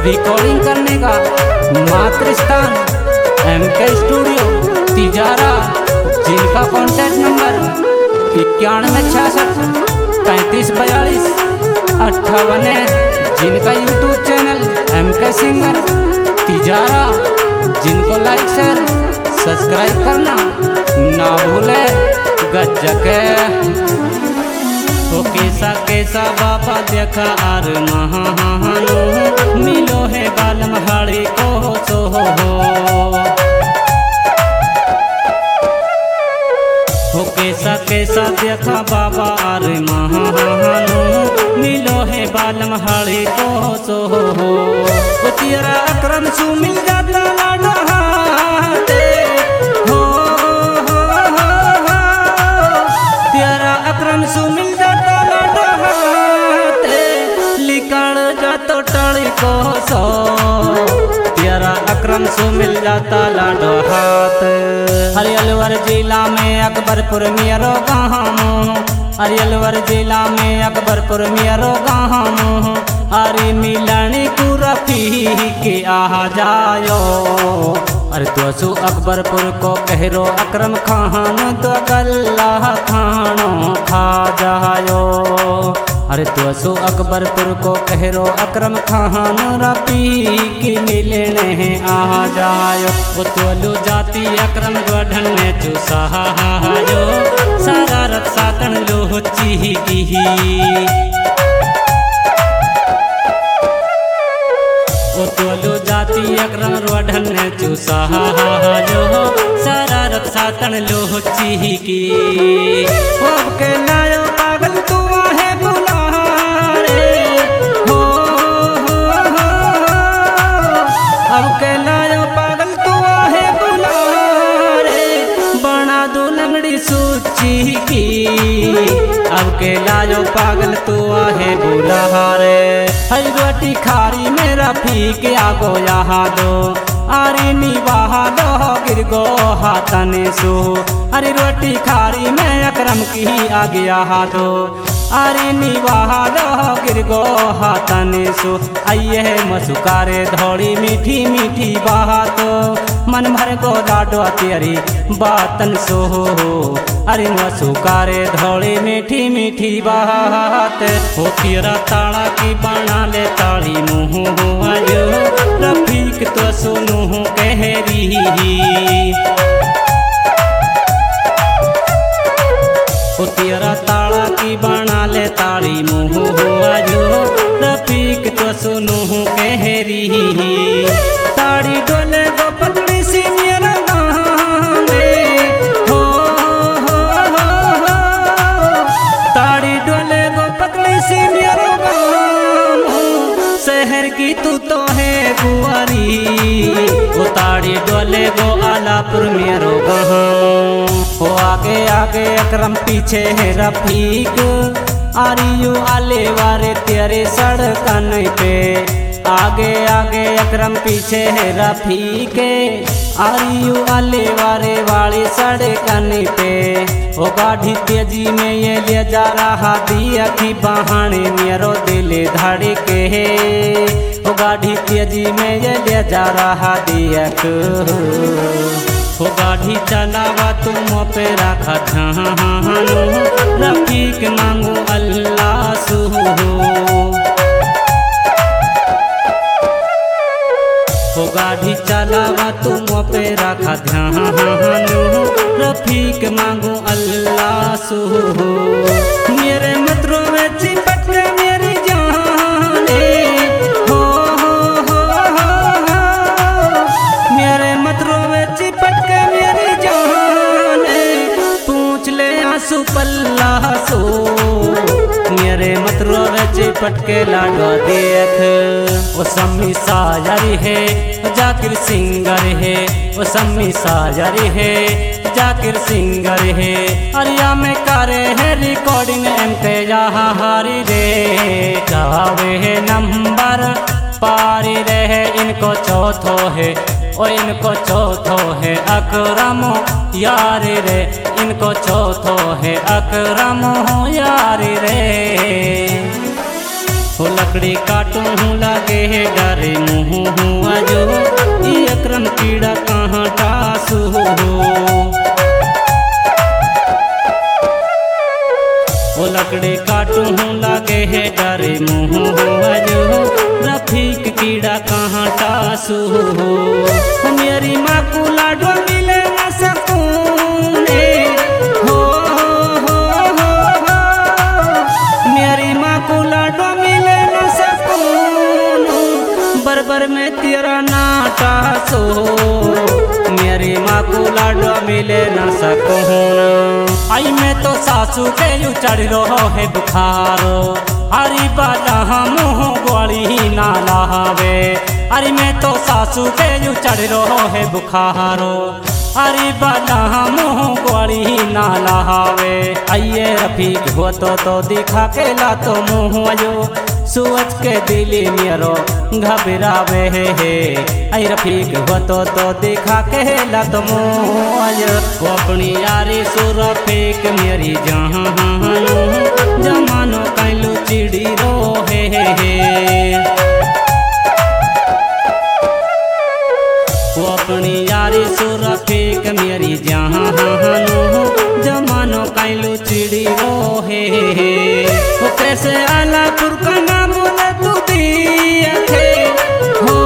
Recording करने का मातृस्थान MK studio Tijara, जिनका कॉन्टैक्ट नंबर 9166354258 है, जिनका YouTube channel MK singer Tijara, जिनको लाइक शेयर सब्सक्राइब करना ना भूले। गज्जके तो कैसा कैसा बाबा देखा आर महानो, मिलो है बालम हाड़ी को सो हो। कैसा कैसा देखा बाबा आर महानो, मिलो है बालम हाड़ी को सो हो। तेरा अकरम सु मिल जाता लाडो हाथे हो, तेरा अकरम सु मिल जाता लाडो हाथे, लिकड़ जातो टड़ी को सो, तेरा अकरम सु मिल जाता लाडो हाथ। हरियलवर जिला में अकबरपुर मेरो गाँव, हरियलवर जिला में अकबरपुर मेरो गाँव, अरे मिलनी कुरफी के आ जायो। अरे तो सु अकबरपुर को कहरो अकरम खान तो गल्ला खानो खा जायो। अरे तो सु अकबरपुर को कहरो अकरम खान रफी की मिलने आ जायो। वो तो जाती अकरम गढ़न में चुसायो, सारा रक्षा तन लो ची की। तो जाती अकरम रोढ़न ने चुसायो, सारा रक्षा तन लो ची की। के लायो पागल तू है बुलारे हो, अब के लायो पागल तू है बुलारे, बना दो लंगड़ी सूची की। अब के लायो पागल तू है बुलारे, हरी रोटी खारी मेरा फीक आगो यहाँ दो, अरे निवाहा दो गिर गो हाथने सो। अरे रोटी खारी में अकरम की आगे यहाँ दो, अरे निवाहा दो गिर गो हाथने सो। आइए मसुकारे धोड़ी मीठी मीठी बात, मन भर को लाडो तेरी बातन सो। अरे मसुकारे धोड़ी मीठी मीठी बात, हो तेरा ताड़ा की बना ले ताड़ी मुँह आयो, रफीक तो सुनू कहरी। ओ तेरा ताड़ा की बना ले ताड़ी मुँह आयो, रफीक तो सुनू कहरी। ताड़ी डोले गो पतली सी मेरा गाँव हो, ताड़ी डोले गो पतली सी मेरा गाँव, शहर की तू तो है गुआरी। वो ताड़ी डोले गो आलापुर मेरो गाँव, वो आगे आगे अकरम पीछे है रफीक, आरियो आले वारे तेरे सड़कन पे। आगे आगे अकरम पीछे है रफीक, आरियो आले वारे वाली सड़कन पे। वो गाड़ी तेजी में ये ले जा रहा दिया की बहाने मेरो दिल धड़के, वो गाड़ी तेजी में ये ले जा रहा दिया को। वो गाड़ी चलावा तुम पे रखा ध्यान, रफीक मांगो अल्लाह सु। वो गाड़ी चलावा तुम पे रखा ध्यान, रफीक मांगो अल्लाह सु। मेरे मित्रों में चिपट के मेरी जाने हो, मेरे मित्रों में चिपट के मेरी जाने, पूछ ले आंसू पल्ला सो। मेरे मित्रों में चिपट के लाडो देख, वो सम्मी साजरी है जाकिर सिंगर है, वो सम्मी साजरी है जाकिर सिंगर है। अरिया में करे है रिकॉर्डिंग MK हारी रे, गावे है नंबर पारी रहे इनको चौथो है, ओ इनको चौथो है अकरम यार रे, इनको चौथो है अकरम यार रे। हो लकड़ी काटू हूँ लागे है डरे मुँह हूँ अजो ये अक्रम कीड़ा कहाँ टासू हो लकड़ी काटू हूँ लागे है डरे मुँह हूँ अजो रफीक कीड़ा कहाँ टासू हो मेरी माँ को लाडो मिले न सकून हो मेरी माँ को लाडो मिले न सकून बरबर में तेरा नाटा सो मेरी माँ को लाडो मिले न सकून आई मैं तो सासू के यू चढ़ रहो है बुखारो अरे बाला मुँह गोली ना लावे अरे मैं तो सासू के यू चढ़ रहो है बुखारो अरे बाला मुँह गोली ना लावे आइए रफीक हो तो दिखा के ला तो मुँह जो सोच के दिली मेरो घबरावे है आई रफीक हो तो दिखा के ला तो मुँह वो अपनी यारी सुर फेंक मेरी जहाँ जमानो कैलू चिड़ी रो है वो अपनी यारी सुर फेंक मेरी जहाँ जमानो कैलू चिड़ी रो है वो कैसे आलापुर का नाम बोले तू दिया थे हो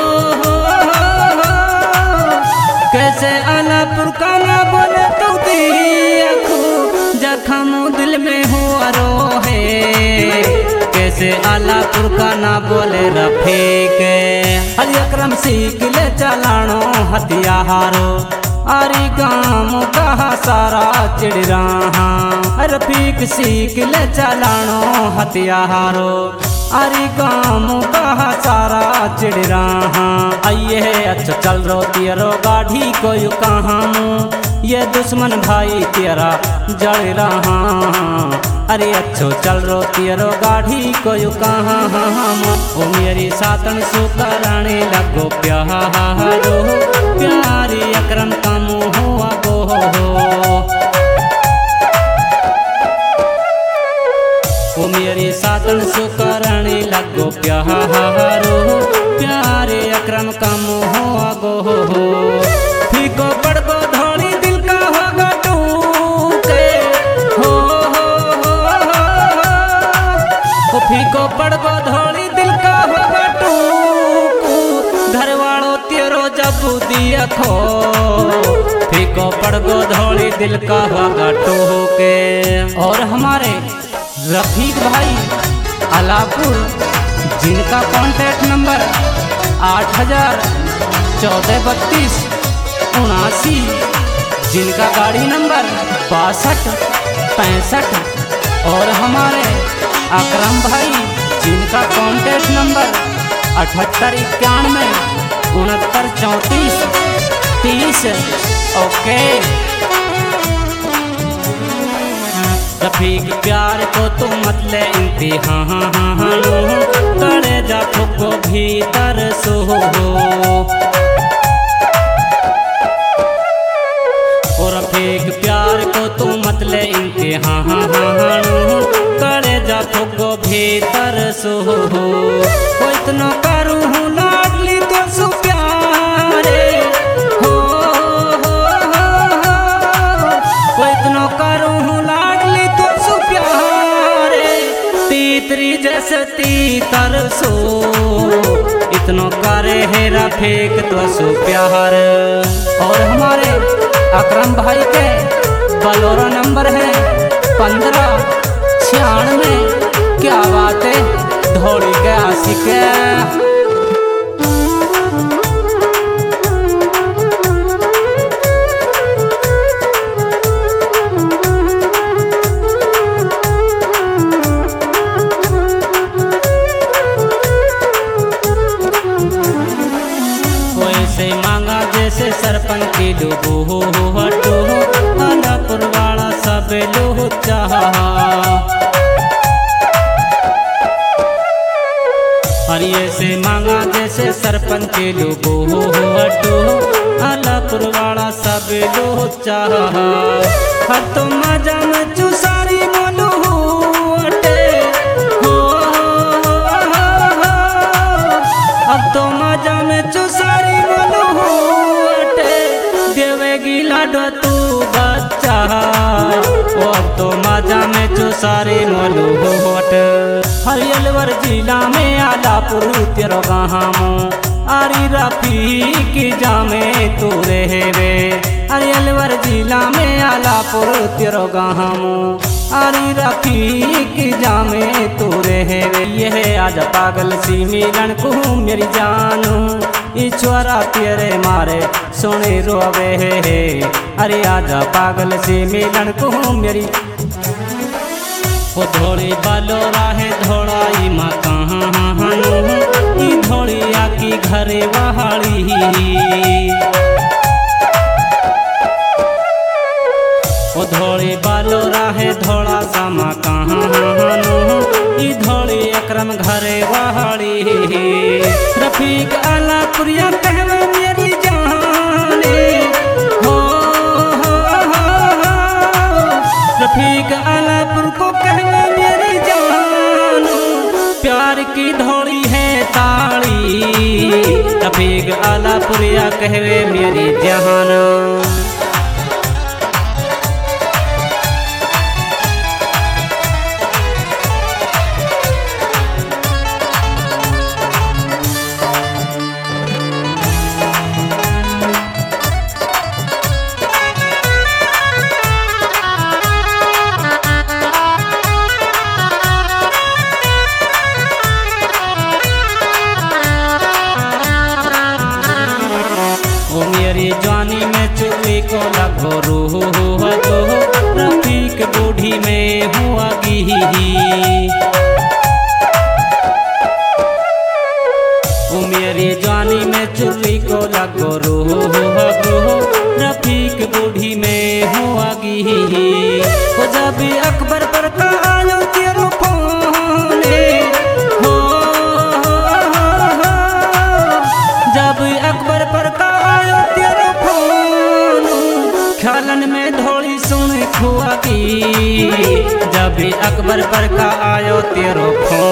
कैसे आलापुर का नाम बोले तू दिया जखम दिल में हुआ रो है कैसे आलापुर का ना बोले रफीक अरे अक्रम सीख ले चलानो हथियारो अरे गाँव का सारा चिड़ रहा रफीक सीख ले चलानो हथियारो अरे गाँव का सारा चिड़ रहा आइए अच्छा चल रो तेरो गाढ़ी को यू कहाँ ये दुश्मन भाई तेरा जड़ रहा अरे अच्छो चल रो तेरो गाढ़ी को यू कहाँ ओ मेरी सातन सुकराने लगो प्यारो प्यारी अक्रम का मुँह गो ओ मेरी सातन सुकराने लगो प्यारो प्यारे अक्रम का मुँह गो फीको पड़गो धोड़ी दिल का होगा टूके हो फीको पड़गो धोड़ी दिल का होगा टूकू घर वालों तेरो जब दिया खो फीको पड़गो धोड़ी दिल का होगा टूके और हमारे रफीक भाई आलापुर जिनका कॉन्टैक्ट नंबर 80143279 जिनका गाड़ी नंबर 6265 और हमारे अकरम भाई जिनका कॉन्टैक्ट नंबर 7891693430 ओके रफीक प्यार को तो मत ले इम्तिहान करे जा को भीतर सो और रफीक प्यार को तो मत ले इम्तिहान करे जा को भीतर सो को इतना करूँ हूँ लाडली तो सो प्यारे हो को इतना करूँ हूँ लाडली तो सो प्यारे तीतरी जैसे तीतर सो इतना करे है रफीक तो सो प्यार और हमारे अकरम भाई के बलोरा नंबर है 1596 क्या बात है धोड़ी के आशिक जैसे सरपंच की लोगो हटो आलापुर वाला सब लोग चाह हरिये से मांगा जैसे सरपंच के लोगो हटो आलापुर वाला सब लोग चाह हर तो मजा में चुसारी बोलो हटे हो अब तो मजा में चुसारे मोलू होट हरियलवर जिला में आलापुर तेरो गहामो आरी रफीक जामे तू रहवे हरियलवर जिला में आलापुर तेरो गहामो आरी रफीक जामे तू रहवे यह आज पागल सी मिलन को मेरी जानू ईश्वरा तेरे मारे सोने रोवे है अरे आजा पागल सी मिलन को मेरी ओ धोड़ी बालो राहे धोड़ाई माँ कहाँ ई धोड़िया की घरे वहाड़ी ओ धोड़ी बालो राहे धोड़ा सामा कहाँ ई धोड़ी अक्रम घरे वहाड़ी रफीक आलापुरिया कहवे मेरी जाने हो रफीक आलापुर को कहवे मेरी जान प्यार की धोड़ी है ताड़ी रफीक आलापुरिया कहवे मेरी जान मेरी जवानी में चुगली को लगो रूह तो रफीक बूढ़ी में हुआ गी मेरी जवानी में चुगली को लगो रूह रफीक बूढ़ी में हुआ गी जब अकबर पर का आयो तेरो फोन हो जब अकबर पर का ख्यालन में धोड़ी सुन खुआ की जब अकबर पर का आयो तेरो फोन।